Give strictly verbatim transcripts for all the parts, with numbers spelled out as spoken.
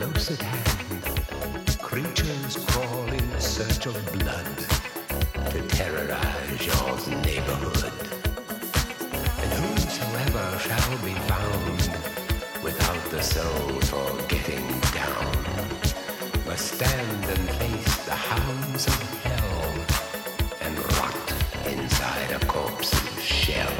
close at hand, creatures crawl in search of blood to terrorize your neighborhood. And whosoever shall be found without the soul for getting down must stand and face the hounds of hell and rot inside a corpse's shell.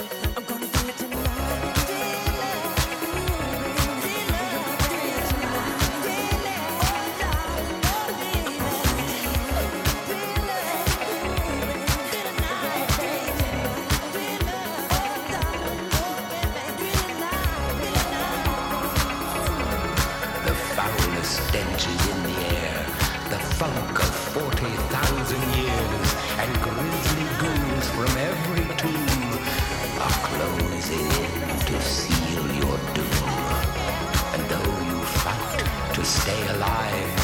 Stench is in the air, the funk of forty thousand years, and grisly ghouls from every tomb are closing in to seal your doom. And though you fight to stay alive,